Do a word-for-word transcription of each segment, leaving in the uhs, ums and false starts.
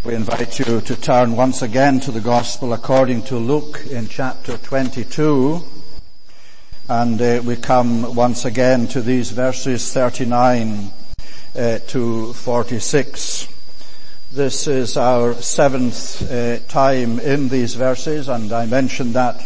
We invite you to turn once again to the Gospel according to Luke in chapter twenty-two. And uh, we come once again to these verses thirty-nine uh, to forty-six. This is our seventh uh, time in these verses, and I mentioned that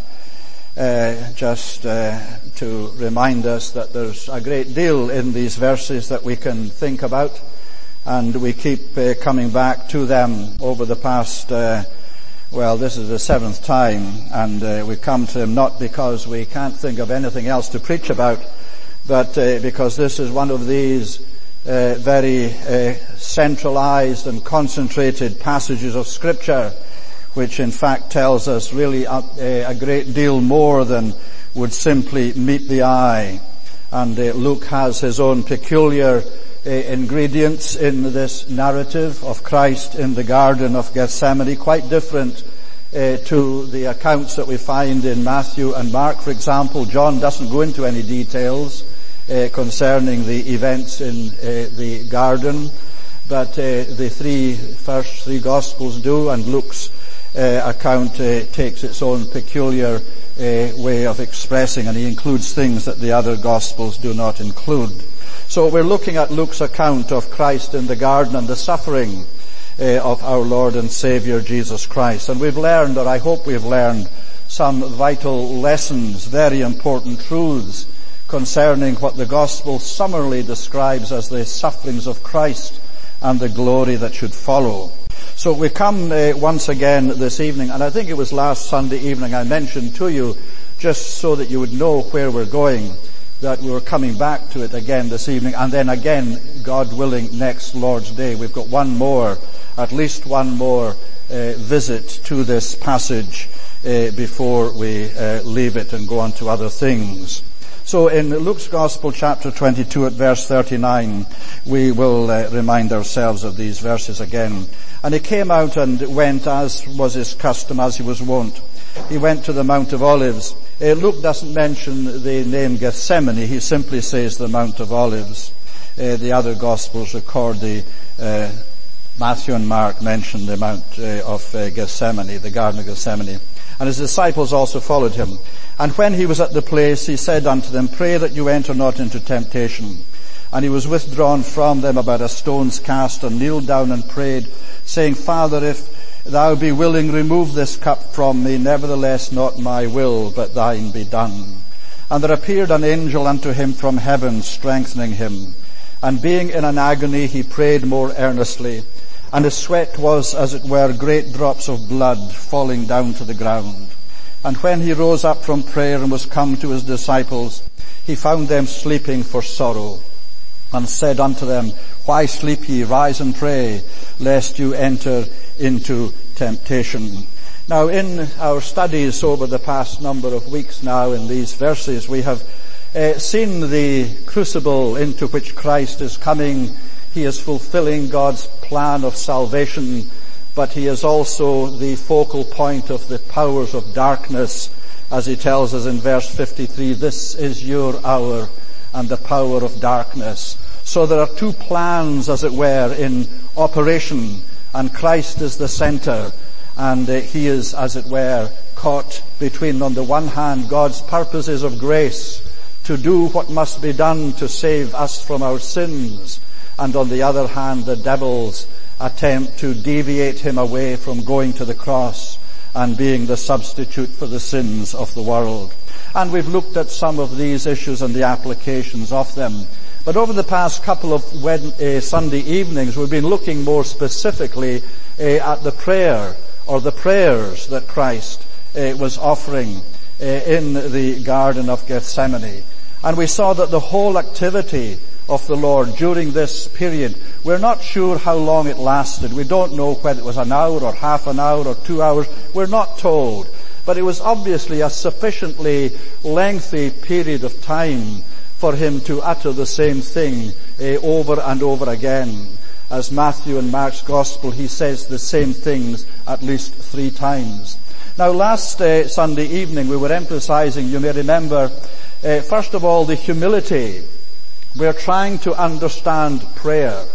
uh, just uh, to remind us that there's a great deal in these verses that we can think about. And we keep uh, coming back to them over the past, uh, well, this is the seventh time, and uh, we come to them not because we can't think of anything else to preach about, but uh, because this is one of these uh, very uh, centralized and concentrated passages of Scripture, which in fact tells us really a, a great deal more than would simply meet the eye. And uh, Luke has his own peculiar Uh, ingredients in this narrative of Christ in the Garden of Gethsemane, quite different uh, to the accounts that we find in Matthew and Mark, for example. John doesn't go into any details uh, concerning the events in uh, the garden, but uh, the three first three Gospels do, and Luke's uh, account uh, takes its own peculiar uh, way of expressing, and he includes things that the other Gospels do not include. So we're looking at Luke's account of Christ in the garden and the suffering uh, of our Lord and Savior Jesus Christ. And we've learned, or I hope we've learned, some vital lessons, very important truths concerning what the Gospel summarily describes as the sufferings of Christ and the glory that should follow. So we come uh, once again this evening, and I think it was last Sunday evening I mentioned to you, just so that you would know where we're going, that we were coming back to it again this evening, and then again, God willing, next Lord's Day. We've got one more, at least one more uh, visit to this passage uh, before we uh, leave it and go on to other things. So in Luke's Gospel, chapter twenty-two, at verse thirty-nine, we will uh, remind ourselves of these verses again. And he came out and went, as was his custom, as he was wont. He went to the Mount of Olives. Uh, Luke doesn't mention the name Gethsemane, he simply says the Mount of Olives. Uh, the other Gospels record the, uh, Matthew and Mark mention the Mount uh, of uh, Gethsemane, the Garden of Gethsemane. And his disciples also followed him. And when he was at the place, he said unto them, Pray that you enter not into temptation. And he was withdrawn from them about a stone's cast, and kneeled down and prayed, saying, Father, if Thou be willing, remove this cup from me, nevertheless not my will, but thine be done. And there appeared an angel unto him from heaven, strengthening him. And being in an agony, he prayed more earnestly. And his sweat was, as it were, great drops of blood falling down to the ground. And when he rose up from prayer and was come to his disciples, he found them sleeping for sorrow. And said unto them, Why sleep ye? Rise and pray, lest you enter into temptation. Now, in our studies over the past number of weeks now in these verses, we have uh, seen the crucible into which Christ is coming. He is fulfilling God's plan of salvation, but he is also the focal point of the powers of darkness, as he tells us in verse fifty-three, This is your hour, and the power of darkness. So there are two plans, as it were, in operation, and Christ is the center, and uh, he is, as it were, caught between, on the one hand, God's purposes of grace to do what must be done to save us from our sins, and on the other hand, the devil's attempt to deviate him away from going to the cross and being the substitute for the sins of the world. And we've looked at some of these issues and the applications of them. But over the past couple of uh, Sunday evenings, we've been looking more specifically uh, at the prayer, or the prayers that Christ uh, was offering uh, in the Garden of Gethsemane. And we saw that the whole activity of the Lord during this period, we're not sure how long it lasted. We don't know whether it was an hour or half an hour or two hours. We're not told. But it was obviously a sufficiently lengthy period of time for him to utter the same thing uh, over and over again. As Matthew and Mark's Gospel, he says the same things at least three times. Now, last uh, Sunday evening we were emphasizing, you may remember, uh, first of all, the humility. We're trying to understand prayer.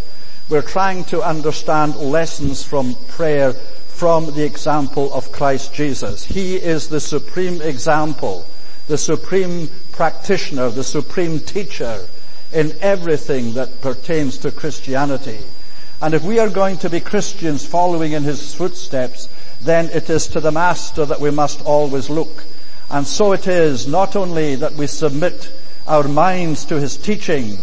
we're trying to understand lessons from prayer from the example of Christ Jesus. He is the supreme example, the supreme practitioner, the supreme teacher in everything that pertains to Christianity. And if we are going to be Christians following in his footsteps, then it is to the Master that we must always look. And so it is not only that we submit our minds to his teaching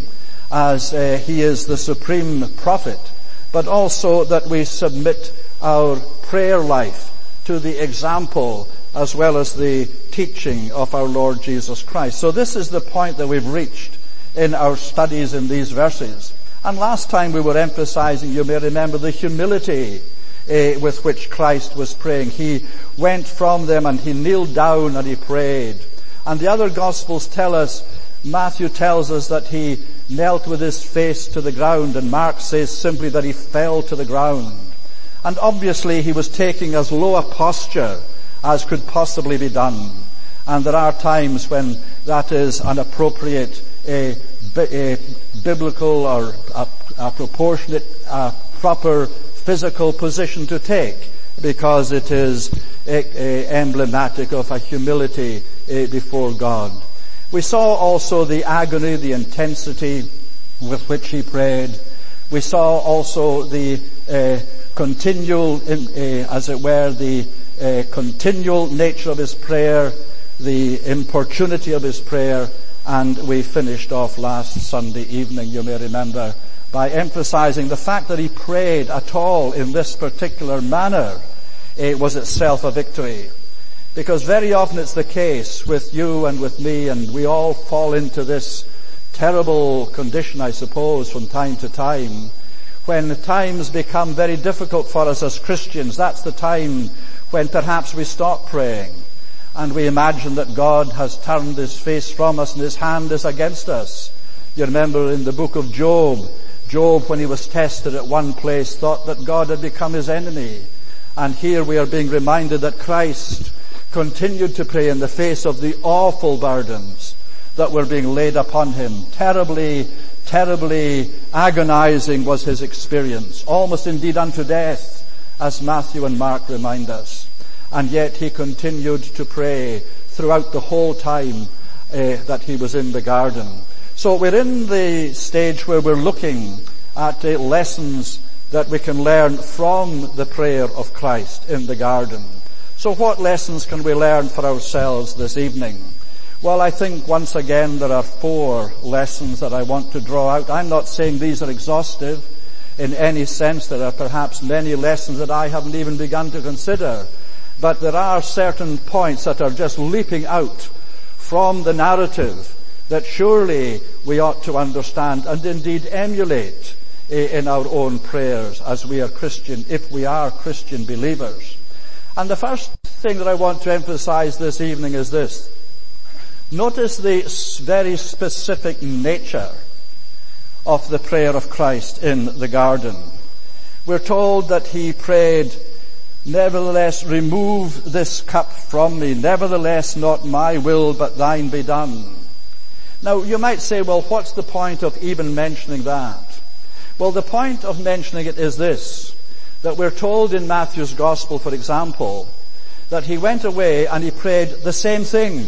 as uh, he is the supreme prophet, but also that we submit our prayer life to the example as well as the teaching of our Lord Jesus Christ. So this is the point that we've reached in our studies in these verses. And last time we were emphasizing, you may remember, the humility uh, with which Christ was praying. He went from them and he kneeled down and he prayed. And the other Gospels tell us, Matthew tells us that he knelt with his face to the ground, and Mark says simply that he fell to the ground. And obviously he was taking as low a posture as could possibly be done. And there are times when that is an appropriate, a, a biblical or a, a proportionate, a proper physical position to take, because it is a, a emblematic of a humility a, before God. We saw also the agony, the intensity with which he prayed. We saw also the uh, continual, in, uh, as it were, the uh, continual nature of his prayer, the importunity of his prayer, and we finished off last Sunday evening, you may remember, by emphasizing the fact that he prayed at all in this particular manner uh, was itself a victory. Because very often it's the case with you and with me, and we all fall into this terrible condition, I suppose, from time to time. When times become very difficult for us as Christians, that's the time when perhaps we stop praying and we imagine that God has turned his face from us and his hand is against us. You remember in the book of Job, Job, when he was tested at one place, thought that God had become his enemy. And here we are being reminded that Christ continued to pray in the face of the awful burdens that were being laid upon him. Terribly, terribly agonizing was his experience, almost indeed unto death, as Matthew and Mark remind us. And yet he continued to pray throughout the whole time uh, that he was in the garden. So we're in the stage where we're looking at uh, lessons that we can learn from the prayer of Christ in the garden. So what lessons can we learn for ourselves this evening? Well, I think once again there are four lessons that I want to draw out. I'm not saying these are exhaustive in any sense. There are perhaps many lessons that I haven't even begun to consider. But there are certain points that are just leaping out from the narrative that surely we ought to understand and indeed emulate in our own prayers as we are Christian, if we are Christian believers. And the first thing that I want to emphasize this evening is this. Notice the very specific nature of the prayer of Christ in the garden. We're told that he prayed, "Nevertheless, remove this cup from me. Nevertheless, not my will, but thine be done." Now, you might say, well, what's the point of even mentioning that? Well, the point of mentioning it is this, that we're told in Matthew's Gospel, for example, that he went away and he prayed the same thing.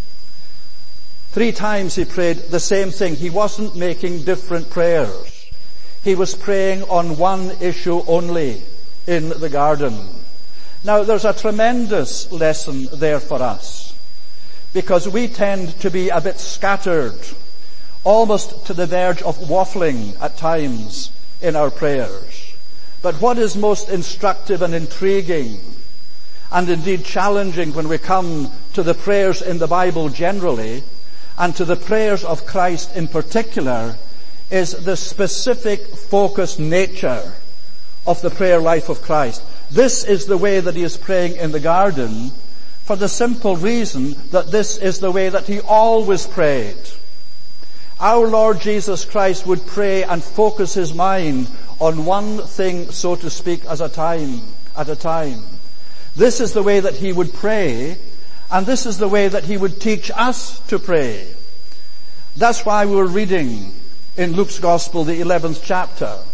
Three times he prayed the same thing. He wasn't making different prayers. He was praying on one issue only in the garden. Now, there's a tremendous lesson there for us, because we tend to be a bit scattered, almost to the verge of waffling at times in our prayers. But what is most instructive and intriguing, and indeed challenging when we come to the prayers in the Bible generally, and to the prayers of Christ in particular, is the specific focused nature of the prayer life of Christ. This is the way that he is praying in the garden, for the simple reason that this is the way that he always prayed. Our Lord Jesus Christ would pray and focus his mind on one thing, so to speak, as a time, at a time. This is the way that he would pray, and this is the way that he would teach us to pray. That's why we're reading in Luke's Gospel, the eleventh chapter,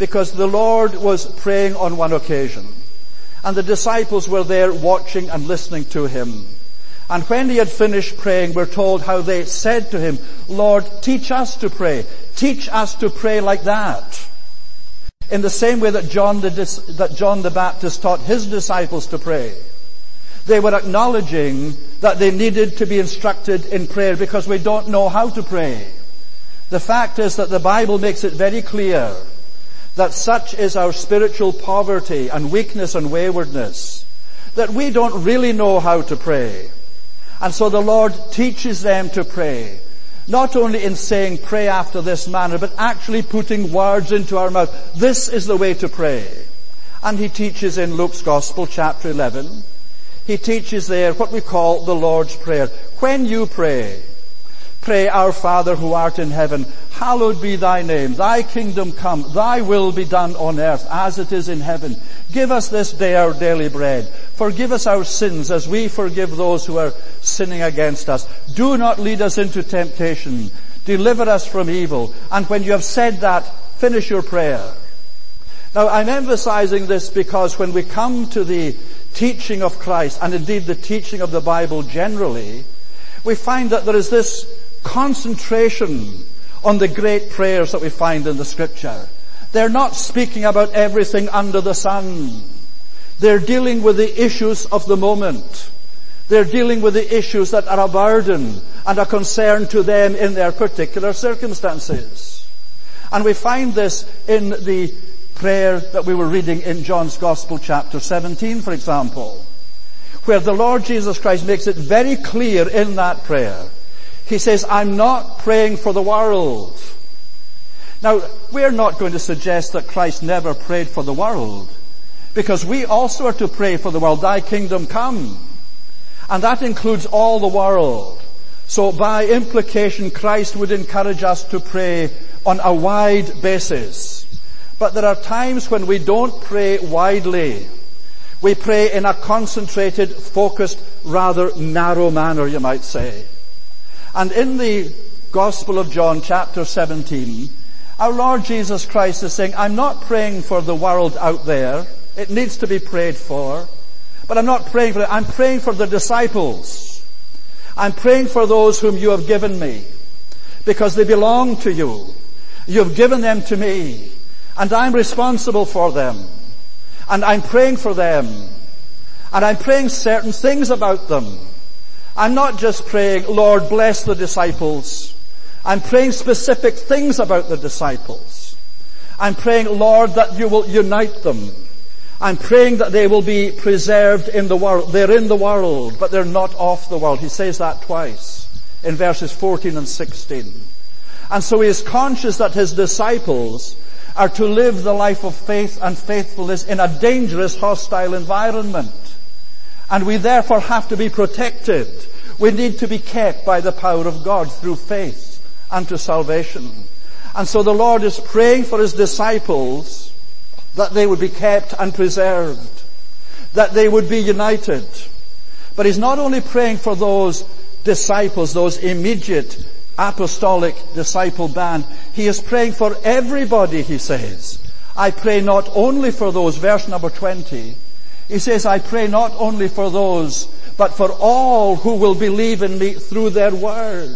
because the Lord was praying on one occasion, and the disciples were there watching and listening to him. And when he had finished praying, we're told how they said to him, Lord, teach us to pray. Teach us to pray like that. In the same way that John the, that John the Baptist taught his disciples to pray. They were acknowledging that they needed to be instructed in prayer because we don't know how to pray. The fact is that the Bible makes it very clear that such is our spiritual poverty and weakness and waywardness, that we don't really know how to pray. And so the Lord teaches them to pray, not only in saying pray after this manner, but actually putting words into our mouth. This is the way to pray. And he teaches in Luke's Gospel, chapter eleven, he teaches there what we call the Lord's Prayer. When you pray, pray, Our Father who art in heaven, hallowed be thy name. Thy kingdom come. Thy will be done on earth as it is in heaven. Give us this day our daily bread. Forgive us our sins as we forgive those who are sinning against us. Do not lead us into temptation. Deliver us from evil. And when you have said that, finish your prayer. Now, I'm emphasizing this because when we come to the teaching of Christ, and indeed the teaching of the Bible generally, we find that there is this concentration on the great prayers that we find in the Scripture. They're not speaking about everything under the sun. They're dealing with the issues of the moment. They're dealing with the issues that are a burden and a concern to them in their particular circumstances. And we find this in the prayer that we were reading in John's Gospel, chapter seventeen, for example, where the Lord Jesus Christ makes it very clear in that prayer. He says, I'm not praying for the world. Now, we're not going to suggest that Christ never prayed for the world, because we also are to pray for the world. Thy kingdom come. And that includes all the world. So by implication, Christ would encourage us to pray on a wide basis. But there are times when we don't pray widely. We pray in a concentrated, focused, rather narrow manner, you might say. And in the Gospel of John, chapter seventeen, our Lord Jesus Christ is saying, I'm not praying for the world out there. It needs to be prayed for. But I'm not praying for it. I'm praying for the disciples. I'm praying for those whom you have given me, because they belong to you. You've given them to me, and I'm responsible for them. And I'm praying for them. And I'm praying certain things about them. I'm not just praying, Lord, bless the disciples. I'm praying specific things about the disciples. I'm praying, Lord, that you will unite them. I'm praying that they will be preserved in the world. They're in the world, but they're not of the world. He says that twice in verses fourteen and sixteen. And so he is conscious that his disciples are to live the life of faith and faithfulness in a dangerous, hostile environment. And we therefore have to be protected. We need to be kept by the power of God through faith unto salvation. And so the Lord is praying for his disciples that they would be kept and preserved, that they would be united. But he's not only praying for those disciples, those immediate apostolic disciple band, he is praying for everybody, he says. I pray not only for those, verse number twenty, he says, I pray not only for those, but for all who will believe in me through their word.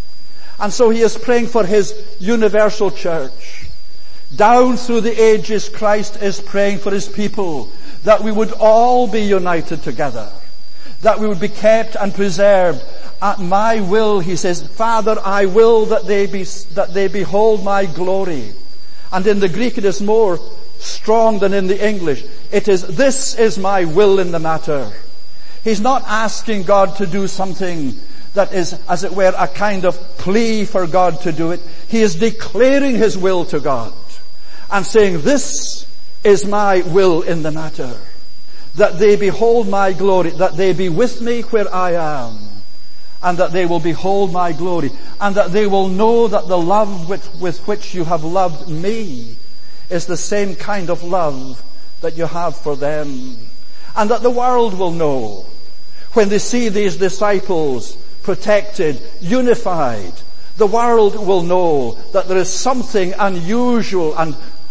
And so he is praying for his universal church. Down through the ages, Christ is praying for his people, that we would all be united together, that we would be kept and preserved. At my will, he says, Father, I will that they be, that they behold my glory. And in the Greek it is more strong than in the English. It is, this is my will in the matter. He's not asking God to do something that is, as it were, a kind of plea for God to do it. He is declaring his will to God and saying, this is my will in the matter. That they behold my glory, that they be with me where I am, and that they will behold my glory, and that they will know that the love with, with which you have loved me is the same kind of love that you have for them. And that the world will know, when they see these disciples protected, unified, the world will know that there is something unusual and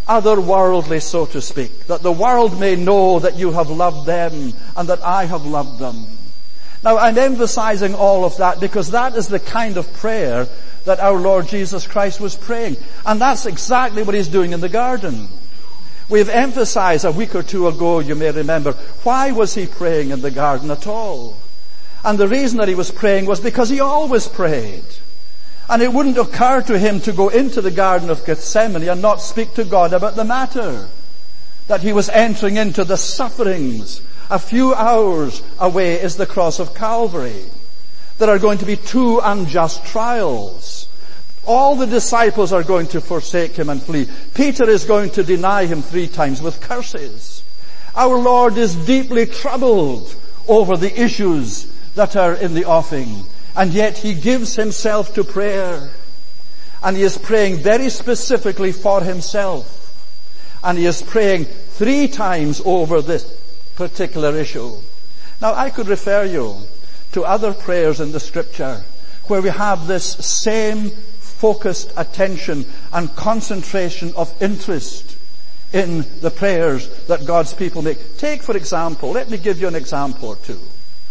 otherworldly, so to speak, that the world may know that you have loved them and that I have loved them. Now, I'm emphasizing all of that because that is the kind of prayer that our Lord Jesus Christ was praying. And that's exactly what he's doing in the garden. We've emphasized a week or two ago, you may remember, why was he praying in the garden at all? And the reason that he was praying was because he always prayed. And it wouldn't occur to him to go into the Garden of Gethsemane and not speak to God about the matter. That he was entering into the sufferings. A few hours away is the cross of Calvary. There are going to be two unjust trials. All the disciples are going to forsake him and flee. Peter is going to deny him three times with curses. Our Lord is deeply troubled over the issues that are in the offing. And yet he gives himself to prayer. And he is praying very specifically for himself. And he is praying three times over this particular issue. Now I could refer you to other prayers in the scripture where we have this same focused attention and concentration of interest in the prayers that God's people make. Take, for example, let me give you an example or two.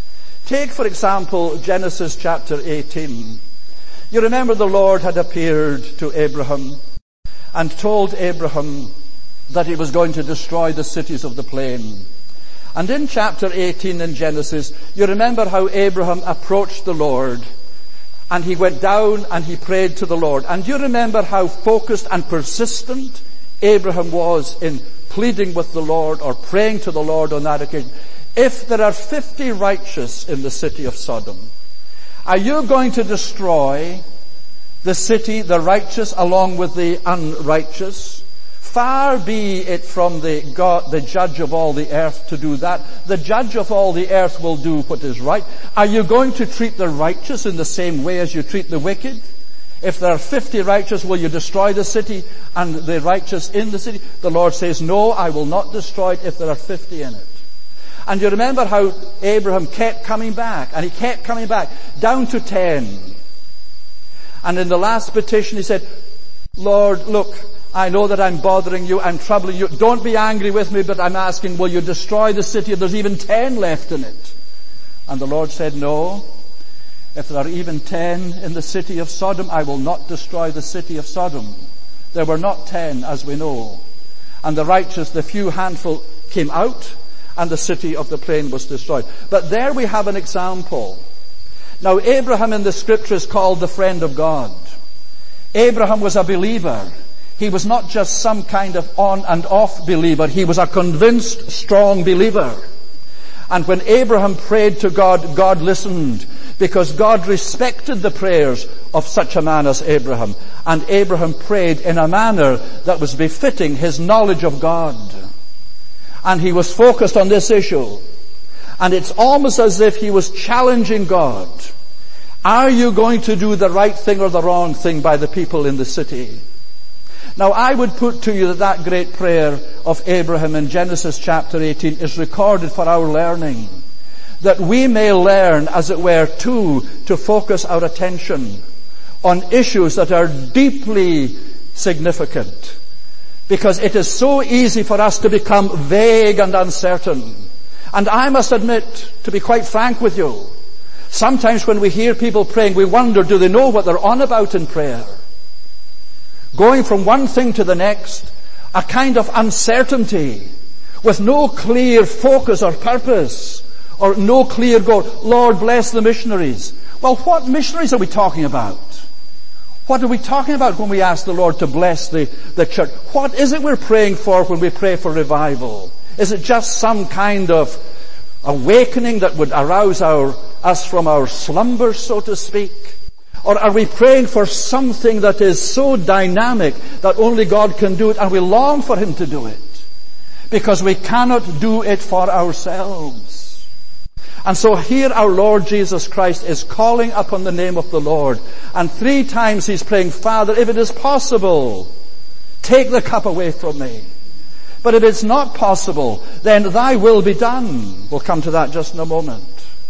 Take, for example, Genesis chapter eighteen. You remember the Lord had appeared to Abraham and told Abraham that he was going to destroy the cities of the plain. And in chapter eighteen in Genesis, you remember how Abraham approached the Lord and he went down and he prayed to the Lord. And you remember how focused and persistent Abraham was in pleading with the Lord or praying to the Lord on that occasion. If there are fifty righteous in the city of Sodom, are you going to destroy the city, the righteous, along with the unrighteous? Far be it from the God, the judge of all the earth, to do that. The judge of all the earth will do what is right. Are you going to treat the righteous in the same way as you treat the wicked? If there are fifty righteous, will you destroy the city and the righteous in the city? The Lord says, no, I will not destroy it if there are fifty in it. And you remember how Abraham kept coming back, and he kept coming back, down to ten. And in the last petition he said, Lord, look, I know that I'm bothering you, I'm troubling you. Don't be angry with me, but I'm asking, will you destroy the city if there's even ten left in it? And the Lord said, no. If there are even ten in the city of Sodom, I will not destroy the city of Sodom. There were not ten, as we know. And the righteous, the few handful, came out, and the city of the plain was destroyed. But there we have an example. Now, Abraham in the scripture is called the friend of God. Abraham was a believer. He was not just some kind of on and off believer. He was a convinced, strong believer. And when Abraham prayed to God, God listened, because God respected the prayers of such a man as Abraham. And Abraham prayed in a manner that was befitting his knowledge of God. And he was focused on this issue. And it's almost as if he was challenging God. Are you going to do the right thing or the wrong thing by the people in the city? Now I would put to you that that great prayer of Abraham in Genesis chapter eighteen is recorded for our learning. That we may learn, as it were, too, to focus our attention on issues that are deeply significant. Because it is so easy for us to become vague and uncertain. And I must admit, to be quite frank with you, sometimes when we hear people praying, we wonder, do they know what they're on about in prayer? Going from one thing to the next, a kind of uncertainty, with no clear focus or purpose, or no clear goal. Lord, bless the missionaries. Well, what missionaries are we talking about? What are we talking about when we ask the Lord to bless the, the church? What is it we're praying for when we pray for revival? Is it just some kind of awakening that would arouse our, us from our slumber, so to speak? Or are we praying for something that is so dynamic that only God can do it, and we long for Him to do it? Because we cannot do it for ourselves. And so here our Lord Jesus Christ is calling upon the name of the Lord. And three times He's praying, Father, if it is possible, take the cup away from me. But if it's not possible, then Thy will be done. We'll come to that just in a moment.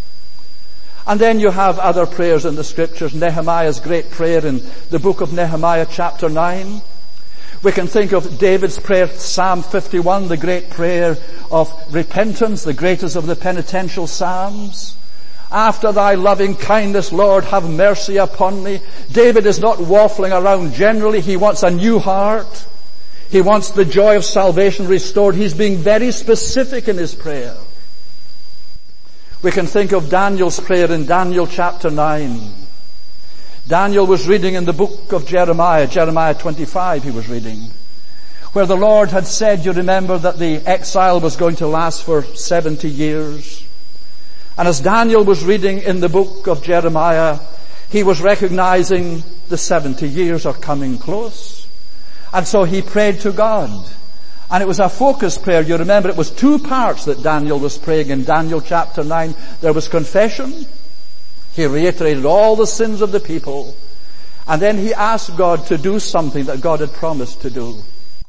And then you have other prayers in the scriptures. Nehemiah's great prayer in the book of Nehemiah chapter nine, We can think of David's prayer, Psalm fifty-one, the great prayer of repentance, the greatest of the penitential psalms. After thy loving kindness, Lord, have mercy upon me. David is not waffling around generally. He wants a new heart. He wants the joy of salvation restored. He's being very specific in his prayer. We can think of Daniel's prayer in Daniel chapter nine. Daniel was reading in the book of Jeremiah, Jeremiah twenty-five he was reading, where the Lord had said, you remember, that the exile was going to last for seventy years. And as Daniel was reading in the book of Jeremiah, he was recognizing the seventy years are coming close. And so he prayed to God. And it was a focused prayer. You remember it was two parts that Daniel was praying in Daniel chapter nine. There was confession. He reiterated all the sins of the people. And then he asked God to do something that God had promised to do.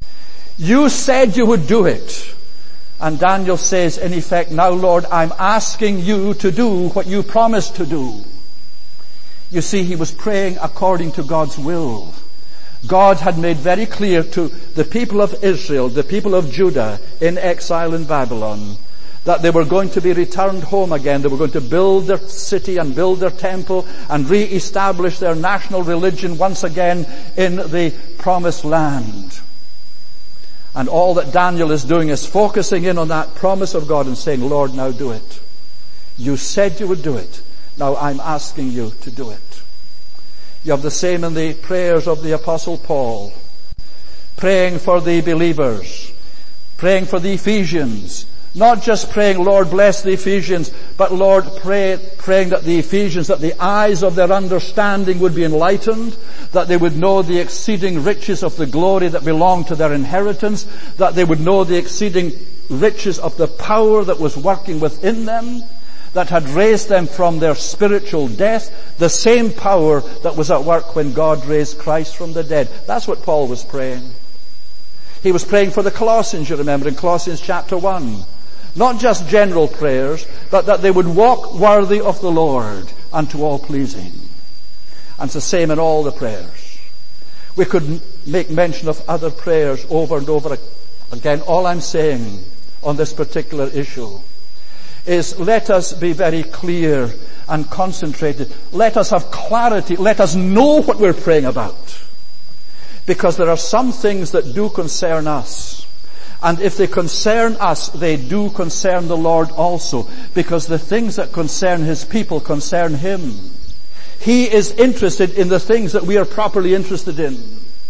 You said you would do it. And Daniel says, in effect, now Lord, I'm asking you to do what you promised to do. You see, he was praying according to God's will. God had made very clear to the people of Israel, the people of Judah in exile in Babylon, that they were going to be returned home again. They were going to build their city and build their temple and re-establish their national religion once again in the promised land. And all that Daniel is doing is focusing in on that promise of God and saying, Lord, now do it. You said you would do it. Now I'm asking you to do it. You have the same in the prayers of the Apostle Paul. Praying for the believers. Praying for the Ephesians. Not just praying, Lord, bless the Ephesians, but Lord, pray, praying that the Ephesians, that the eyes of their understanding would be enlightened, that they would know the exceeding riches of the glory that belonged to their inheritance, that they would know the exceeding riches of the power that was working within them, that had raised them from their spiritual death, the same power that was at work when God raised Christ from the dead. That's what Paul was praying. He was praying for the Colossians, you remember, in Colossians chapter one. Not just general prayers, but that they would walk worthy of the Lord unto all pleasing. And it's the same in all the prayers. We could make mention of other prayers over and over again. All I'm saying on this particular issue is let us be very clear and concentrated. Let us have clarity. Let us know what we're praying about. Because there are some things that do concern us. And if they concern us, they do concern the Lord also. Because the things that concern His people concern Him. He is interested in the things that we are properly interested in.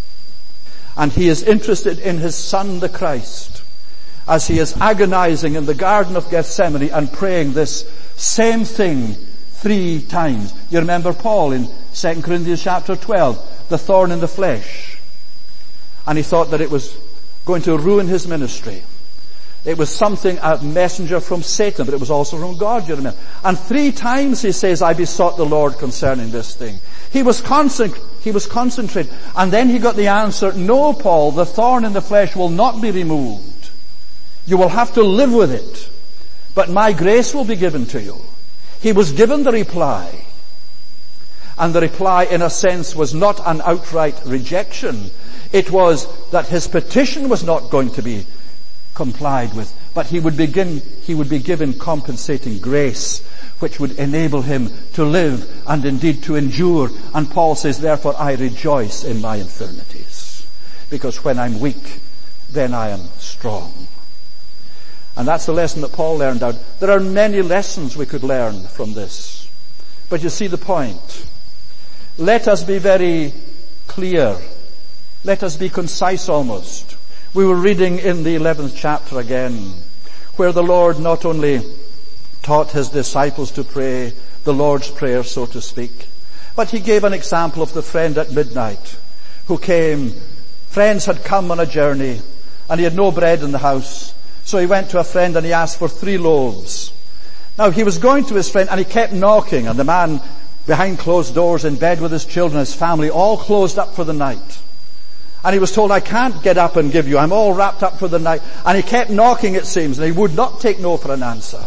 And He is interested in His Son, the Christ, as He is agonizing in the Garden of Gethsemane and praying this same thing three times. You remember Paul in Second Corinthians chapter twelve, the thorn in the flesh. And he thought that it was going to ruin his ministry. It was something, a messenger from Satan, but it was also from God, you remember. And three times he says, I besought the Lord concerning this thing. He was concentrated, he was concentrated. And then he got the answer, no, Paul, the thorn in the flesh will not be removed. You will have to live with it. But my grace will be given to you. He was given the reply. And the reply, in a sense, was not an outright rejection. It was that his petition was not going to be complied with, but he would begin, he would be given compensating grace, which would enable him to live and indeed to endure. And Paul says, therefore I rejoice in my infirmities, because when I'm weak, then I am strong. And that's the lesson that Paul learned out. There are many lessons we could learn from this. But you see the point. Let us be very clear. Let us be concise almost. We were reading in the eleventh chapter again, where the Lord not only taught His disciples to pray the Lord's Prayer, so to speak, but He gave an example of the friend at midnight who came. Friends had come on a journey and he had no bread in the house. So he went to a friend and he asked for three loaves. Now he was going to his friend and he kept knocking, and the man behind closed doors in bed with his children, his family, all closed up for the night. And he was told, I can't get up and give you. I'm all wrapped up for the night. And he kept knocking, it seems, and he would not take no for an answer.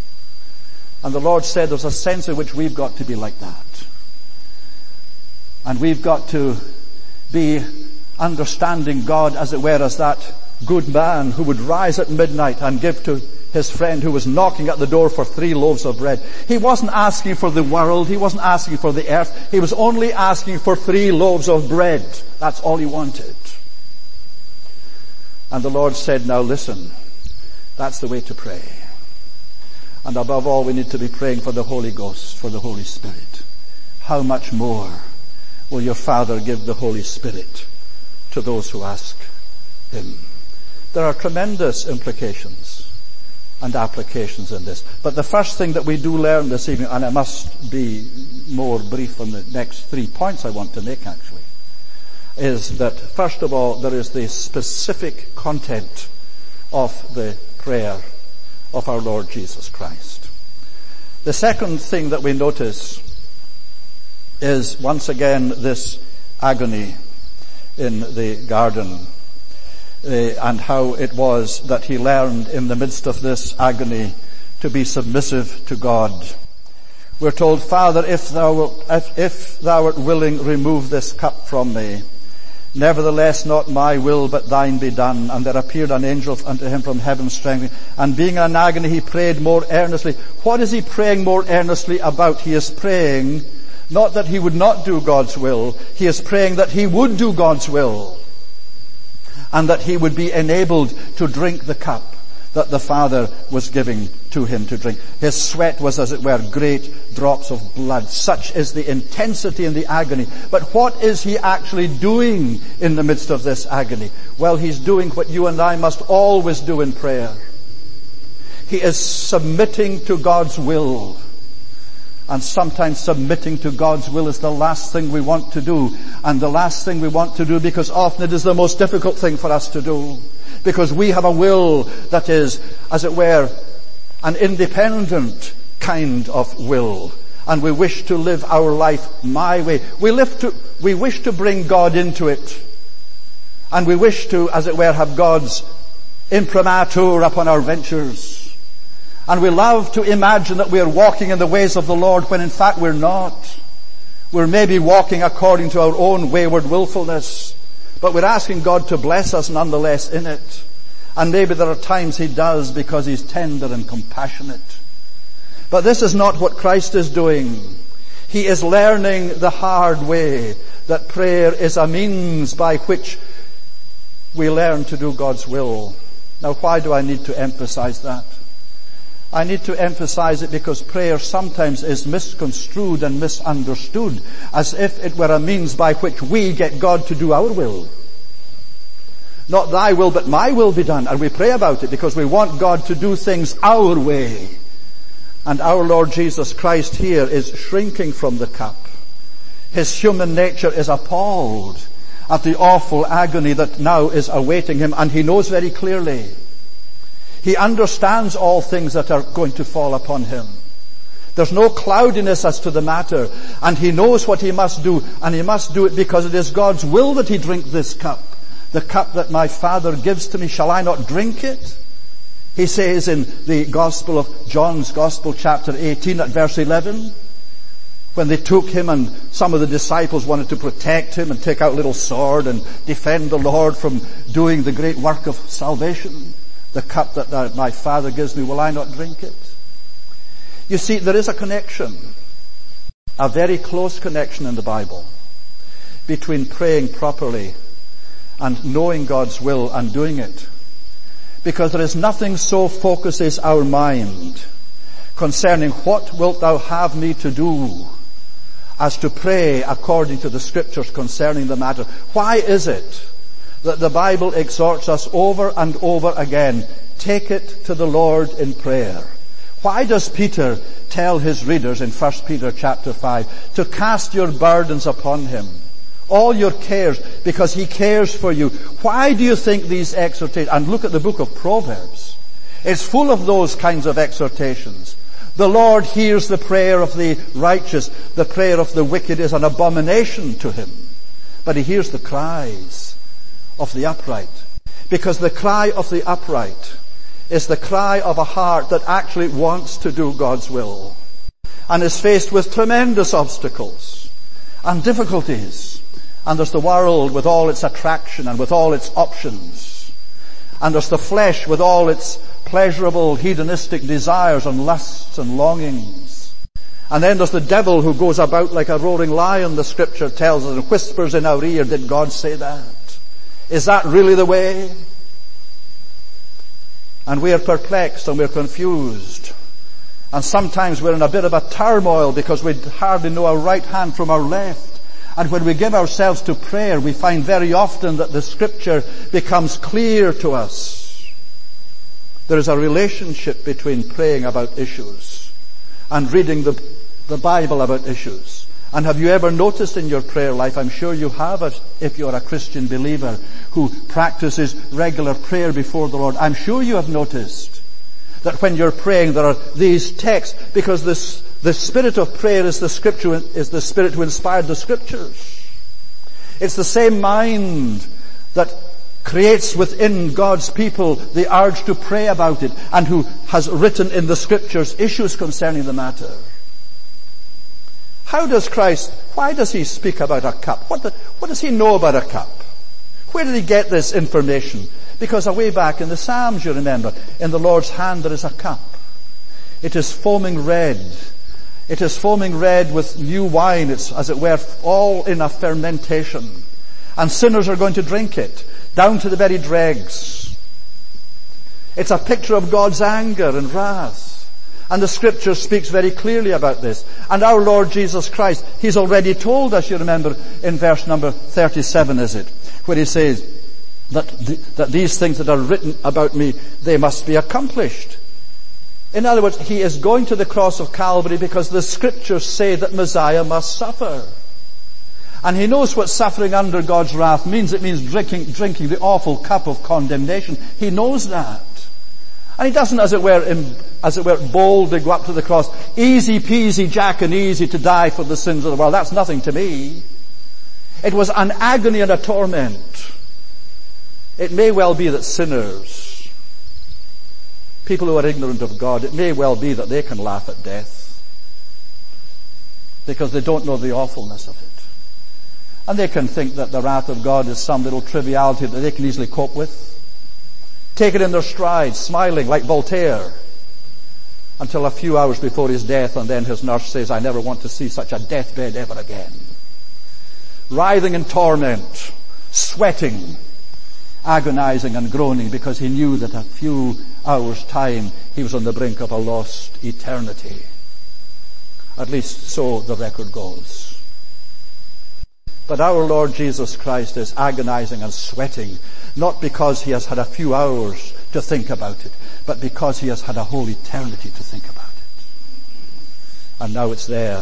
And the Lord said there's a sense in which we've got to be like that. And we've got to be understanding God, as it were, as that good man who would rise at midnight and give to his friend who was knocking at the door for three loaves of bread. He wasn't asking for the world. He wasn't asking for the earth. He was only asking for three loaves of bread. That's all he wanted. And the Lord said, now listen, that's the way to pray. And above all, we need to be praying for the Holy Ghost, for the Holy Spirit. How much more will your Father give the Holy Spirit to those who ask Him? There are tremendous implications and applications in this. But the first thing that we do learn this evening, and I must be more brief on the next three points I want to make actually, is that first of all, there is the specific content of the prayer of our Lord Jesus Christ. The second thing that we notice is once again this agony in the garden, uh, and how it was that he learned in the midst of this agony to be submissive to God. We're told, Father, if thou wilt, if, if thou art willing, remove this cup from me. Nevertheless, not my will, but thine be done. And there appeared an angel unto him from heaven, strengthening. And being in an agony, he prayed more earnestly. What is he praying more earnestly about? He is praying not that he would not do God's will. He is praying that he would do God's will, and that he would be enabled to drink the cup that the Father was giving to him to drink. His sweat was, as it were, great drops of blood. Such is the intensity and the agony. But what is he actually doing in the midst of this agony? Well, he's doing what you and I must always do in prayer. He is submitting to God's will. And sometimes submitting to God's will is the last thing we want to do. And the last thing we want to do, because often it is the most difficult thing for us to do. Because we have a will that is, as it were, an independent kind of will. And we wish to live our life my way. We live to, we wish to bring God into it. And we wish to, as it were, have God's imprimatur upon our ventures. And we love to imagine that we are walking in the ways of the Lord when in fact we're not. We're maybe walking according to our own wayward willfulness, but we're asking God to bless us nonetheless in it. And maybe there are times He does because He's tender and compassionate. But this is not what Christ is doing. He is learning the hard way that prayer is a means by which we learn to do God's will. Now, why do I need to emphasize that? I need to emphasize it because prayer sometimes is misconstrued and misunderstood as if it were a means by which we get God to do our will. Not thy will, but my will be done. And we pray about it because we want God to do things our way. And our Lord Jesus Christ here is shrinking from the cup. His human nature is appalled at the awful agony that now is awaiting him, and he knows very clearly. He understands all things that are going to fall upon him. There's no cloudiness as to the matter, and he knows what he must do, and he must do it because it is God's will that he drink this cup. The cup that my Father gives to me, shall I not drink it? He says in the Gospel of John's Gospel, chapter eighteen at verse eleven, when they took him and some of the disciples wanted to protect him and take out a little sword and defend the Lord from doing the great work of salvation. The cup that my Father gives me, will I not drink it? You see, there is a connection, a very close connection in the Bible between praying properly and knowing God's will and doing it. Because there is nothing so focuses our mind concerning what wilt thou have me to do as to pray according to the Scriptures concerning the matter. Why is it that the Bible exhorts us over and over again, take it to the Lord in prayer? Why does Peter tell his readers in First Peter chapter five to cast your burdens upon him, all your cares, because he cares for you? Why do you think these exhortations, and look at the book of Proverbs, it's full of those kinds of exhortations. The Lord hears the prayer of the righteous. The prayer of the wicked is an abomination to him. But he hears the cries of the upright. Because the cry of the upright is the cry of a heart that actually wants to do God's will and is faced with tremendous obstacles and difficulties And there's the world with all its attraction and with all its options. And there's the flesh with all its pleasurable hedonistic desires and lusts and longings. And then there's the devil who goes about like a roaring lion, the scripture tells us, and whispers in our ear, did God say that? Is that really the way? And we're perplexed and we're confused. And sometimes we're in a bit of a turmoil because we hardly know our right hand from our left. And when we give ourselves to prayer, we find very often that the scripture becomes clear to us. There is a relationship between praying about issues and reading the, the Bible about issues. And have you ever noticed in your prayer life, I'm sure you have if you're a Christian believer who practices regular prayer before the Lord, I'm sure you have noticed that when you're praying there are these texts, because this The spirit of prayer is the scripture, is the spirit who inspired the scriptures. It's the same mind that creates within God's people the urge to pray about it and who has written in the scriptures issues concerning the matter. How does Christ, why does he speak about a cup? What, the, what does he know about a cup? Where did he get this information? Because away back in the Psalms, you remember, in the Lord's hand there is a cup. It is foaming red. It is foaming red with new wine. It's, as it were, all in a fermentation. And sinners are going to drink it, down to the very dregs. It's a picture of God's anger and wrath. And the scripture speaks very clearly about this. And our Lord Jesus Christ, he's already told us, you remember, in verse number thirty-seven, is it? Where he says that, the, that these things that are written about me, they must be accomplished. In other words, he is going to the cross of Calvary because the scriptures say that Messiah must suffer. And he knows what suffering under God's wrath means. It means drinking, drinking the awful cup of condemnation. He knows that. And he doesn't, as it were, as it were, boldly go up to the cross, easy peasy Jack and easy to die for the sins of the world. That's nothing to me. It was an agony and a torment. It may well be that sinners, people who are ignorant of God, it may well be that they can laugh at death because they don't know the awfulness of it. And they can think that the wrath of God is some little triviality that they can easily cope with. Take it in their stride, smiling like Voltaire, until a few hours before his death, and then his nurse says, I never want to see such a deathbed ever again. Writhing in torment, sweating, agonizing and groaning because he knew that a few hours' time he was on the brink of a lost eternity. At least so the record goes. But our Lord Jesus Christ is agonizing and sweating, not because he has had a few hours to think about it, but because he has had a whole eternity to think about it. And now it's there.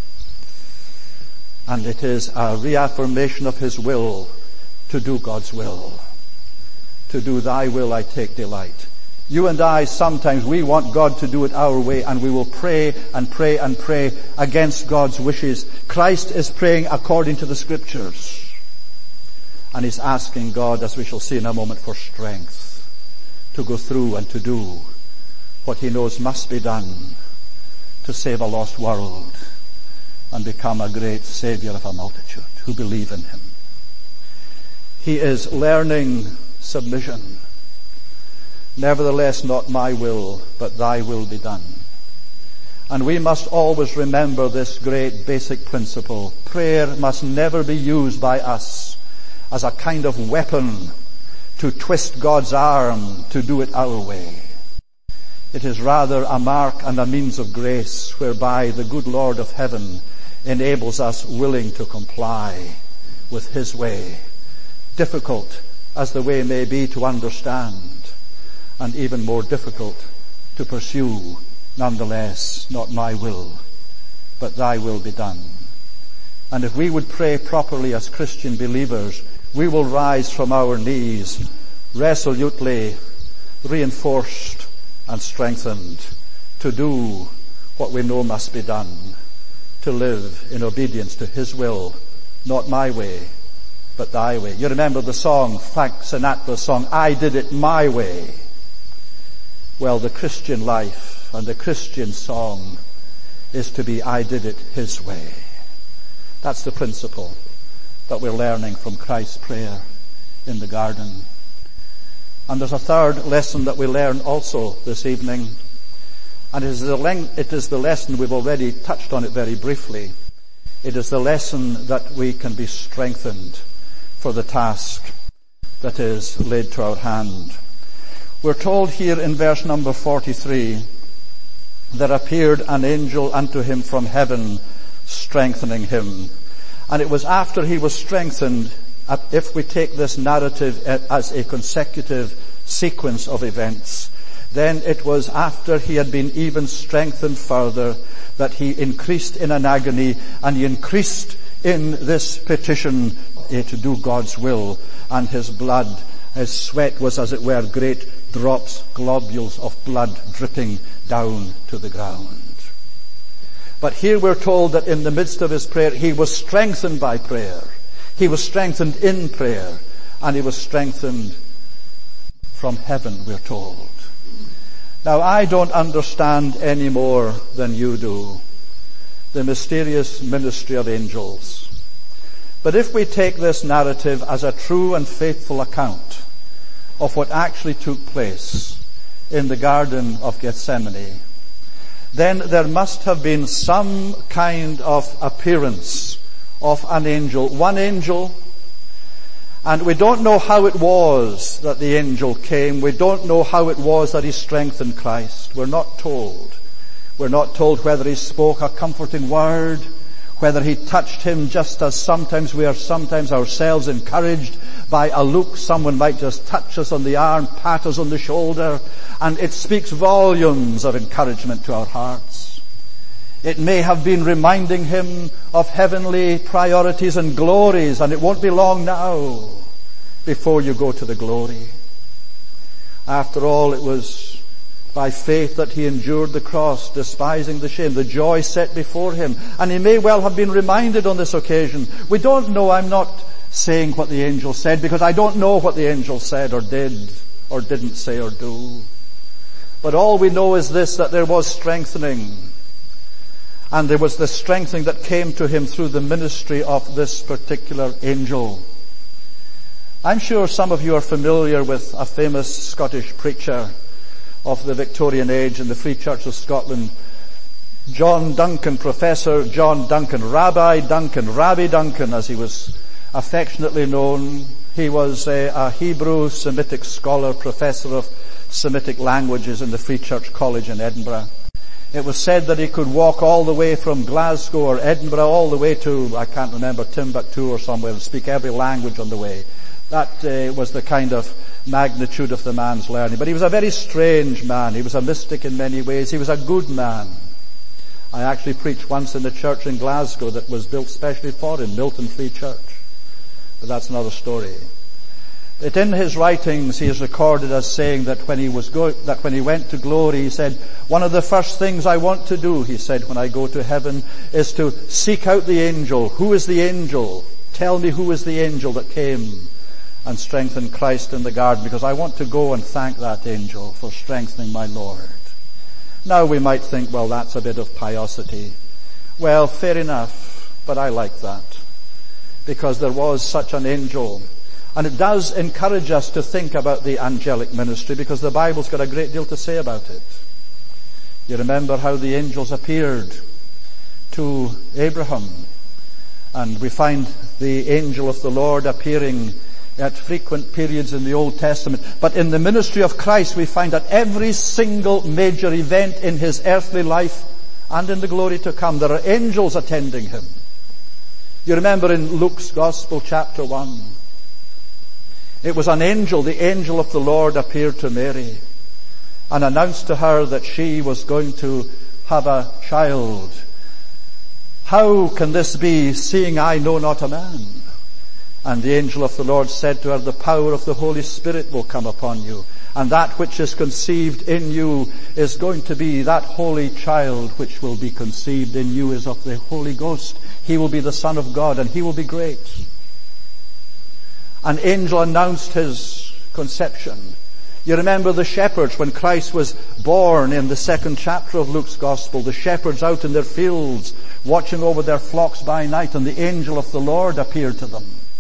And it is a reaffirmation of his will to do God's will. To do thy will I take delight. You and I, sometimes we want God to do it our way, and we will pray and pray and pray against God's wishes. Christ is praying according to the scriptures. And he's asking God, as we shall see in a moment, for strength to go through and to do what he knows must be done to save a lost world and become a great Savior of a multitude who believe in him. He is learning submission. Nevertheless, not my will, but thy will be done. And we must always remember this great basic principle. Prayer must never be used by us as a kind of weapon to twist God's arm to do it our way. It is rather a mark and a means of grace whereby the good Lord of heaven enables us willing to comply with his way, difficult as the way may be to understand, and even more difficult to pursue. Nonetheless, not my will, but thy will be done. And if we would pray properly as Christian believers, we will rise from our knees resolutely reinforced and strengthened to do what we know must be done, to live in obedience to his will, not my way, but thy way. You remember the song, Frank Sinatra's song, I Did It My Way. Well, the Christian life and the Christian song is to be, I did it his way. That's the principle. that we're learning from Christ's prayer in the garden. And there's a third lesson that we learn also this evening. And it is the, it is the lesson, we've already touched on it very briefly. It is the lesson that we can be strengthened for the task that is laid to our hand. We're told here in verse number forty-three, there appeared an angel unto him from heaven, strengthening him. And it was after he was strengthened, if we take this narrative as a consecutive sequence of events, then it was after he had been even strengthened further that he increased in an agony, and he increased in this petition eh, to do God's will, and his blood, his sweat was as it were great drops, globules of blood dripping down to the ground. But here we're told that in the midst of his prayer, he was strengthened by prayer. He was strengthened in prayer, and he was strengthened from heaven, we're told. Now, I don't understand any more than you do the mysterious ministry of angels. But if we take this narrative as a true and faithful account of what actually took place in the Garden of Gethsemane, then there must have been some kind of appearance of an angel, one angel. And we don't know how it was that the angel came. We don't know how it was that he strengthened Christ. We're not told. We're not told whether he spoke a comforting word, whether he touched him just as sometimes we are sometimes ourselves encouraged by a look. Someone might just touch us on the arm, pat us on the shoulder, and it speaks volumes of encouragement to our hearts. It may have been reminding him of heavenly priorities and glories, and it won't be long now before you go to the glory. After all, it was by faith that he endured the cross, despising the shame, the joy set before him. And he may well have been reminded on this occasion. We don't know, I'm not saying what the angel said, because I don't know what the angel said or did or didn't say or do. But all we know is this, that there was strengthening. And there was the strengthening that came to him through the ministry of this particular angel. I'm sure some of you are familiar with a famous Scottish preacher of the Victorian age in the Free Church of Scotland, John Duncan, Professor John Duncan, Rabbi Duncan, Rabbi Duncan as he was affectionately known. He was a, a Hebrew Semitic scholar, professor of Semitic languages in the Free Church College in Edinburgh. It was said that he could walk all the way from Glasgow or Edinburgh all the way to, I can't remember, Timbuktu or somewhere, and speak every language on the way. That uh, was the kind of magnitude of the man's learning. But he was a very strange man. He was a mystic in many ways. He was a good man. I actually preached once in the church in Glasgow that was built specially for him, Milton Free Church. But that's another story. That in his writings he is recorded as saying that when he was go- that when he went to glory, he said, one of the first things I want to do, he said, when I go to heaven, is to seek out the angel. Who is the angel? Tell me who is the angel that came and strengthened Christ in the garden, because I want to go and thank that angel for strengthening my Lord. Now we might think, well, that's a bit of piosity. Well, fair enough, but I like that, because there was such an angel. And it does encourage us to think about the angelic ministry, because the Bible's got a great deal to say about it. You remember how the angels appeared to Abraham, and we find the angel of the Lord appearing at frequent periods in the Old Testament. But in the ministry of Christ, we find that every single major event in his earthly life and in the glory to come, there are angels attending him. You remember in Luke's Gospel, chapter one, it was an angel, the angel of the Lord appeared to Mary and announced to her that she was going to have a child. How can this be, seeing I know not a man? And the angel of the Lord said to her, the power of the Holy Spirit will come upon you, and that which is conceived in you is going to be that holy child which will be conceived in you is of the Holy Ghost. He will be the Son of God, and he will be great. An angel announced his conception. You remember the shepherds when Christ was born in the second chapter of Luke's Gospel, the shepherds out in their fields watching over their flocks by night, and the angel of the Lord appeared to them.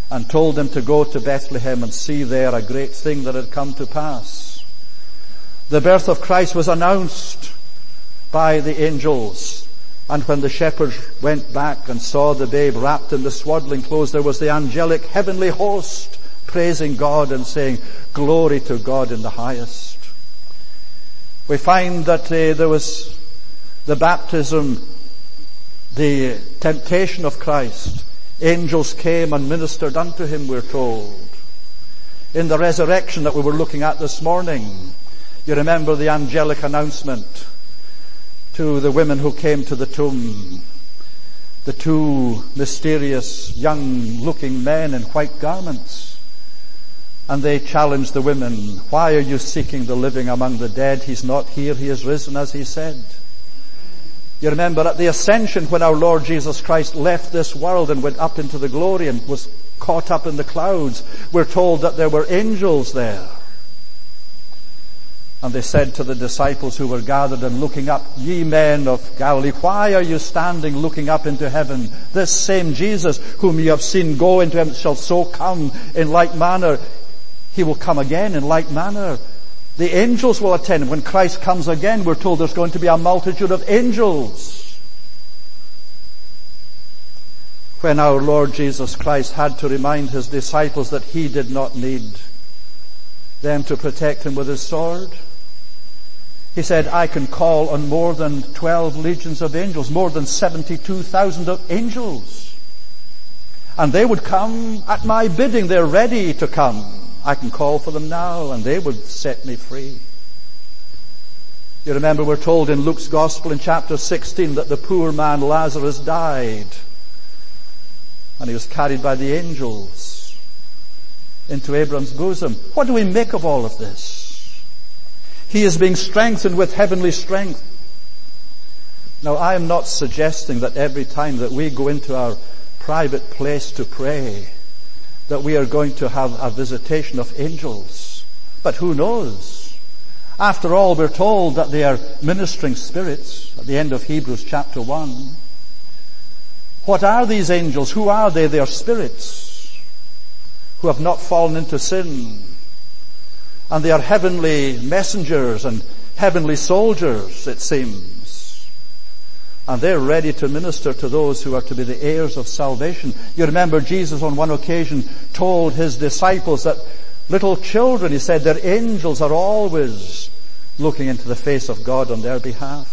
and told them to go to Bethlehem and see there a great thing that had come to pass. The birth of Christ was announced by the angels, and when the shepherds went back and saw the babe wrapped in the swaddling clothes, there was the angelic heavenly host praising God and saying, "Glory to God in the highest." We find that uh, there was the baptism, the temptation of Christ. Angels came and ministered unto him, we're told. In the resurrection that we were looking at this morning, you remember the angelic announcement to the women who came to the tomb. The two mysterious young-looking men in white garments. And they challenged the women, "Why are you seeking the living among the dead? He's not here, he is risen as he said." You remember at the ascension when our Lord Jesus Christ left this world and went up into the glory and was caught up in the clouds, we're told that there were angels there. And they said to the disciples who were gathered and looking up, "Ye men of Galilee, why are you standing looking up into heaven? This same Jesus whom ye have seen go into heaven shall so come in like manner. He will come again in like manner." The angels will attend him. When Christ comes again, we're told there's going to be a multitude of angels. When our Lord Jesus Christ had to remind his disciples that he did not need them to protect him with his sword, he said, "I can call on more than twelve legions of angels, more than seventy-two thousand of angels. And they would come at my bidding. They're ready to come. I can call for them now and they would set me free." You remember we're told in Luke's Gospel in chapter sixteen that the poor man Lazarus died and he was carried by the angels into Abraham's bosom. What do we make of all of this? He is being strengthened with heavenly strength. Now I am not suggesting that every time that we go into our private place to pray that we are going to have a visitation of angels. But who knows? After all, we're told that they are ministering spirits at the end of Hebrews chapter one. What are these angels? Who are they? They are spirits who have not fallen into sin. And they are heavenly messengers and heavenly soldiers, it seems. And they're ready to minister to those who are to be the heirs of salvation. You remember Jesus on one occasion told his disciples that little children, he said, their angels are always looking into the face of God on their behalf.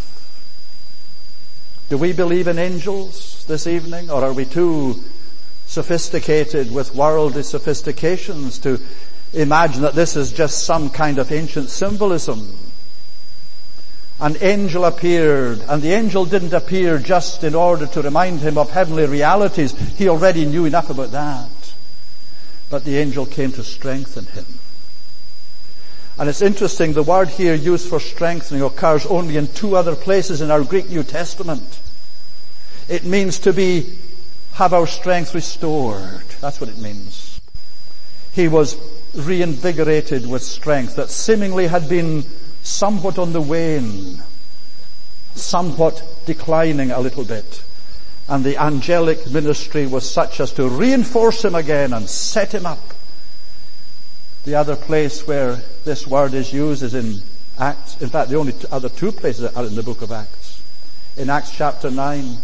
Do we believe in angels this evening, or are we too sophisticated with worldly sophistications to imagine that this is just some kind of ancient symbolism? An angel appeared, and the angel didn't appear just in order to remind him of heavenly realities. He already knew enough about that. But the angel came to strengthen him. And it's interesting, the word here used for strengthening occurs only in two other places in our Greek New Testament. It means to be, have our strength restored. That's what it means. He was reinvigorated with strength that seemingly had been somewhat on the wane, somewhat declining a little bit. And the angelic ministry was such as to reinforce him again and set him up. The other place where this word is used is in Acts. In fact, the only other two places are in the book of Acts. In Acts chapter nine,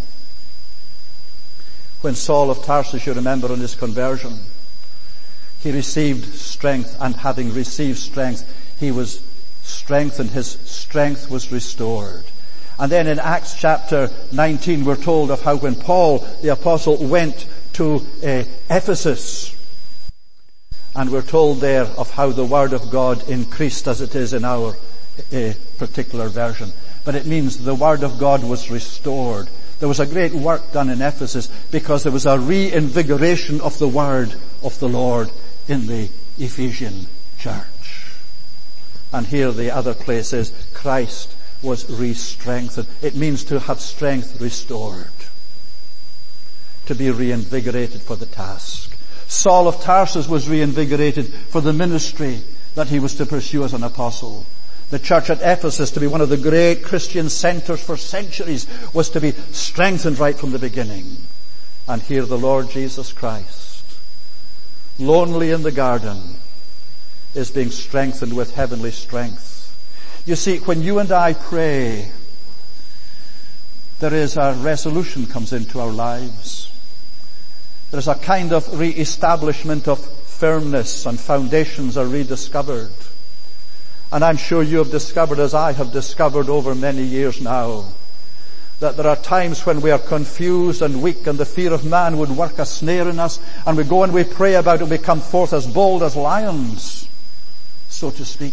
when Saul of Tarsus, you remember, on his conversion, he received strength, and having received strength, he was strengthened, his strength was restored. And then in Acts chapter nineteen, we're told of how when Paul, the apostle, went to uh, Ephesus, and we're told there of how the word of God increased, as it is in our uh, particular version. But it means the word of God was restored. There was a great work done in Ephesus because there was a reinvigoration of the word of the Lord in the Ephesian church. And here the other place is Christ was re-strengthened. It means to have strength restored, to be reinvigorated for the task. Saul of Tarsus was reinvigorated for the ministry that he was to pursue as an apostle. The church at Ephesus, to be one of the great Christian centers for centuries, was to be strengthened right from the beginning. And here the Lord Jesus Christ lonely in the garden, is being strengthened with heavenly strength. You see, when you and I pray, there is a resolution comes into our lives. There's a kind of re-establishment of firmness, and foundations are rediscovered. And I'm sure you have discovered, as I have discovered over many years now, that there are times when we are confused and weak, and the fear of man would work a snare in us, and we go and we pray about it, and we come forth as bold as lions, so to speak.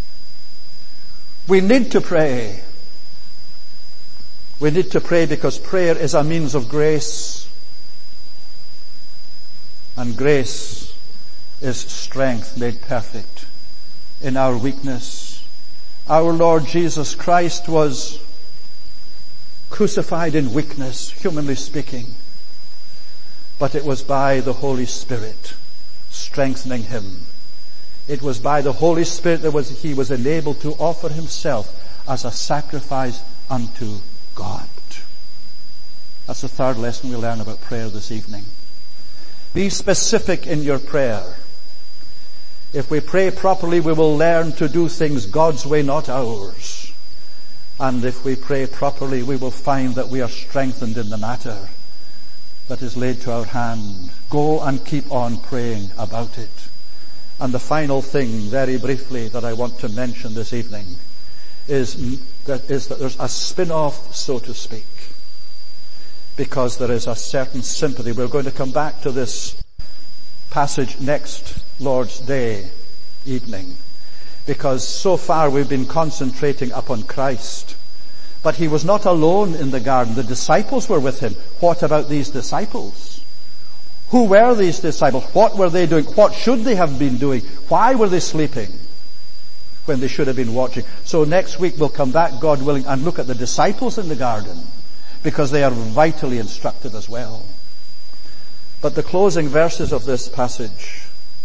We need to pray. We need to pray because prayer is a means of grace. And grace is strength made perfect in our weakness. Our Lord Jesus Christ was crucified in weakness, humanly speaking. But it was by the Holy Spirit strengthening him. It was by the Holy Spirit that was, he was enabled to offer himself as a sacrifice unto God. That's the third lesson we learn about prayer this evening. Be specific in your prayer. If we pray properly, we will learn to do things God's way, not ours. And if we pray properly, we will find that we are strengthened in the matter that is laid to our hand. Go and keep on praying about it. And the final thing, very briefly, that I want to mention this evening is that, is that there's a spin-off, so to speak, because there is a certain sympathy. We're going to come back to this passage next Lord's Day evening, because so far we've been concentrating upon Christ. But he was not alone in the garden. The disciples were with him. What about these disciples? Who were these disciples? What were they doing? What should they have been doing? Why were they sleeping when they should have been watching? So next week we'll come back, God willing, and look at the disciples in the garden, because they are vitally instructive as well. But the closing verses of this passage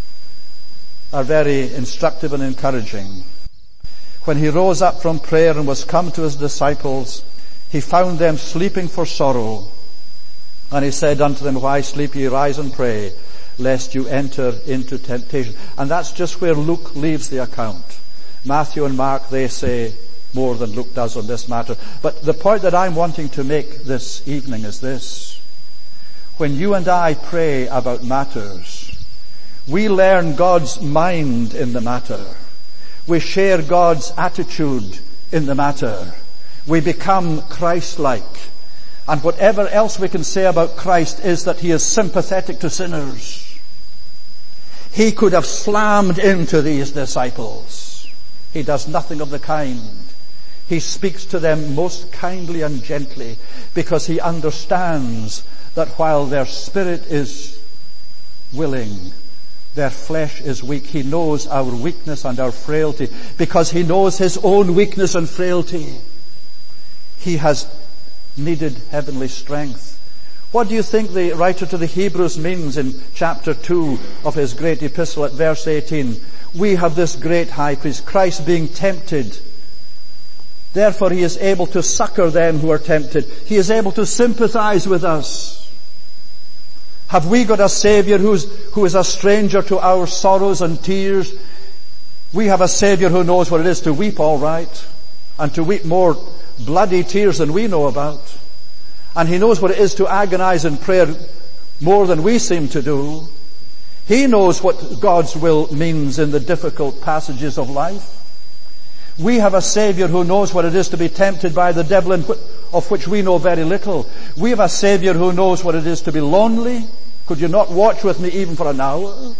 are very instructive and encouraging. When he rose up from prayer and was come to his disciples, he found them sleeping for sorrow. And he said unto them, why sleep ye? Rise and pray, lest you enter into temptation. And that's just where Luke leaves the account. Matthew and Mark, they say more than Luke does on this matter. But the point that I'm wanting to make this evening is this. When you and I pray about matters, we learn God's mind in the matter. We share God's attitude in the matter. We become Christ-like. And whatever else we can say about Christ is that he is sympathetic to sinners. He could have slammed into these disciples. He does nothing of the kind. He speaks to them most kindly and gently, because he understands that while their spirit is willing, their flesh is weak. He knows our weakness and our frailty, because he knows his own weakness and frailty. He has needed heavenly strength. What do you think the writer to the Hebrews means in chapter two of his great epistle at verse eighteen? We have this great high priest, Christ being tempted. Therefore he is able to succor them who are tempted. He is able to sympathize with us. Have we got a Savior who's, who is a stranger to our sorrows and tears? We have a Savior who knows what it is to weep, all right, and to weep more bloody tears than we know about. And he knows what it is to agonize in prayer more than we seem to do. He knows what God's will means in the difficult passages of life. We have a Savior who knows what it is to be tempted by the devil, of which we know very little. We have a Savior who knows what it is to be lonely. Could you not watch with me even for an hour?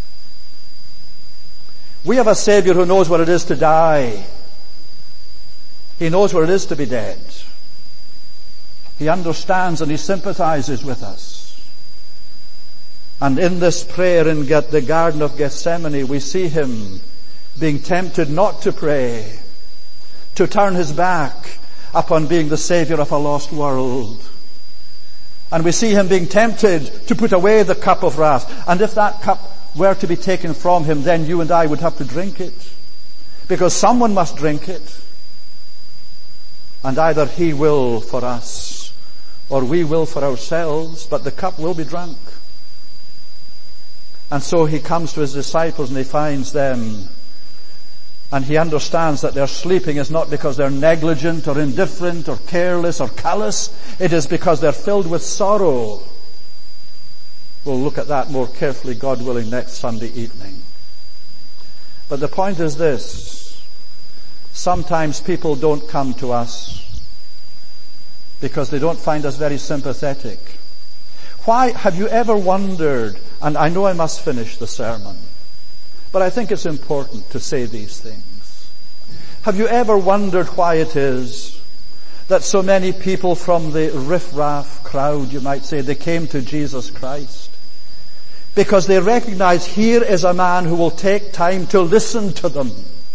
We have a Savior who knows what it is to die. He knows what it is to be dead. He understands and he sympathizes with us. And in this prayer in the Garden of Gethsemane, we see him being tempted not to pray, to turn his back upon being the Savior of a lost world. And we see him being tempted to put away the cup of wrath. And if that cup were to be taken from him, then you and I would have to drink it, because someone must drink it. And either he will for us, or we will for ourselves, but the cup will be drunk. And so he comes to his disciples and he finds them, and he understands that their sleeping is not because they're negligent or indifferent or careless or callous. It is because they're filled with sorrow. We'll look at that more carefully, God willing, next Sunday evening. But the point is this: sometimes people don't come to us because they don't find us very sympathetic. Why, have you ever wondered, and I know I must finish the sermon, but I think it's important to say these things. Have you ever wondered why it is that so many people from the riff-raff crowd, you might say, they came to Jesus Christ? Because they recognize here is a man who will take time to listen to them.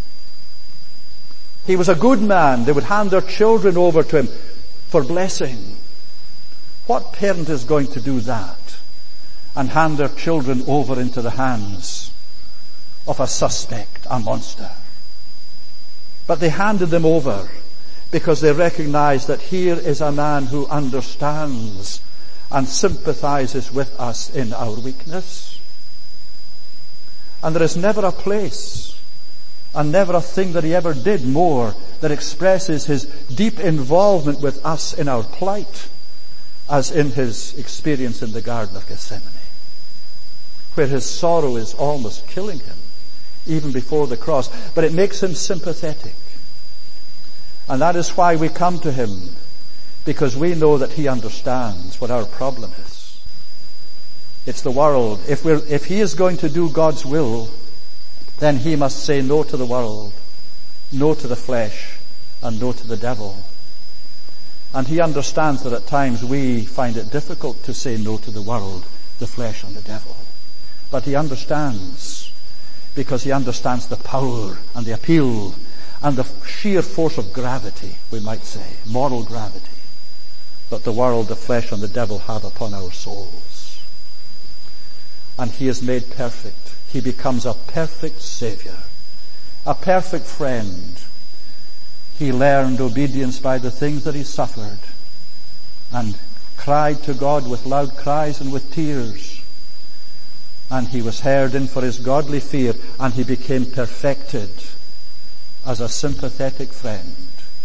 He was a good man. They would hand their children over to him for blessing. What parent is going to do that and hand their children over into the hands of a suspect, a monster? But they handed them over because they recognized that here is a man who understands and sympathizes with us in our weakness. And there is never a place and never a thing that he ever did more that expresses his deep involvement with us in our plight as in his experience in the Garden of Gethsemane, where his sorrow is almost killing him, even before the cross. But it makes him sympathetic. And that is why we come to him, because we know that he understands what our problem is. It's the world. If we're, if he is going to do God's will, then he must say no to the world, no to the flesh, and no to the devil. And he understands that at times we find it difficult to say no to the world, the flesh, and the devil. But he understands, because he understands the power and the appeal and the sheer force of gravity, we might say, moral gravity, that the world, the flesh, and the devil have upon our souls. And he is made perfect. He becomes a perfect Savior, a perfect friend. He learned obedience by the things that he suffered and cried to God with loud cries and with tears. And he was heard in for his godly fear, and he became perfected as a sympathetic friend.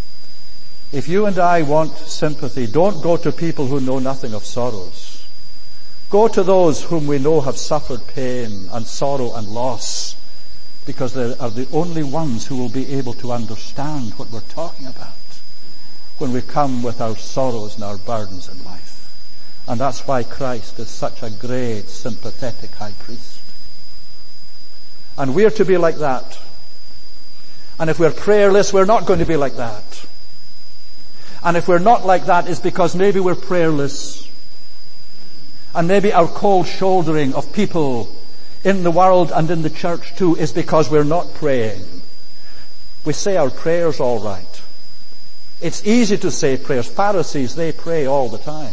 If you and I want sympathy, don't go to people who know nothing of sorrows. Go to those whom we know have suffered pain and sorrow and loss, because they are the only ones who will be able to understand what we're talking about when we come with our sorrows and our burdens in life. And that's why Christ is such a great, sympathetic high priest. And we're to be like that. And if we're prayerless, we're not going to be like that. And if we're not like that, it's because maybe we're prayerless. And maybe our cold shouldering of people in the world and in the church too is because we're not praying. We say our prayers all right. It's easy to say prayers. Pharisees, they pray all the time.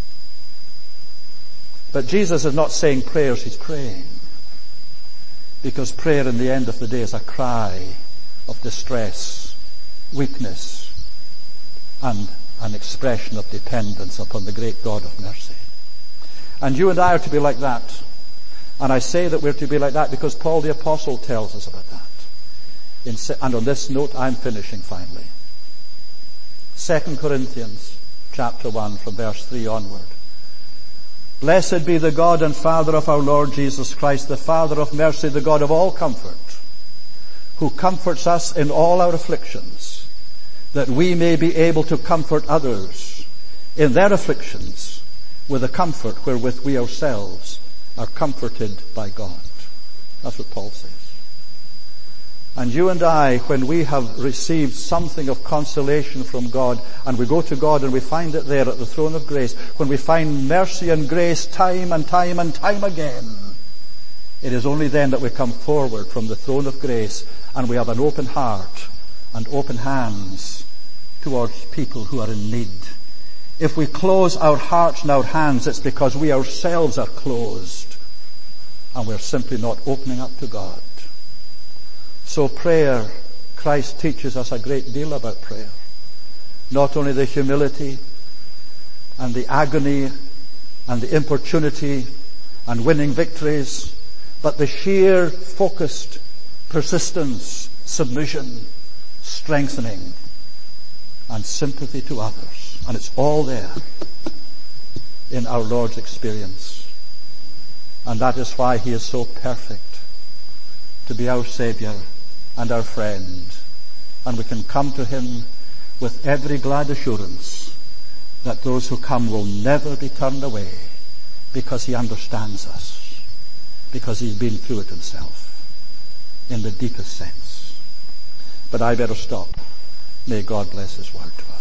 But Jesus is not saying prayers, he's praying. Because prayer in the end of the day is a cry of distress, weakness, and an expression of dependence upon the great God of mercy. And you and I are to be like that. And I say that we're to be like that because Paul the Apostle tells us about that. In, and on this note, I'm finishing finally. Second Corinthians chapter one from verse three onward. Blessed be the God and Father of our Lord Jesus Christ, the Father of mercy, the God of all comfort, who comforts us in all our afflictions, that we may be able to comfort others in their afflictions with a comfort wherewith we ourselves are comforted by God. That's what Paul says. And you and I, when we have received something of consolation from God, and we go to God and we find it there at the throne of grace, when we find mercy and grace time and time and time again, it is only then that we come forward from the throne of grace and we have an open heart and open hands towards people who are in need. If we close our hearts and our hands, it's because we ourselves are closed and we're simply not opening up to God. So prayer, Christ teaches us a great deal about prayer. Not only the humility and the agony and the importunity and winning victories but the sheer focused persistence, submission, strengthening, and sympathy to others. And it's all there in our Lord's experience. And that is why he is so perfect to be our Savior and our friend. And we can come to him with every glad assurance that those who come will never be turned away, because he understands us, because he's been through it himself in the deepest sense. But I better stop. May God bless his word to us.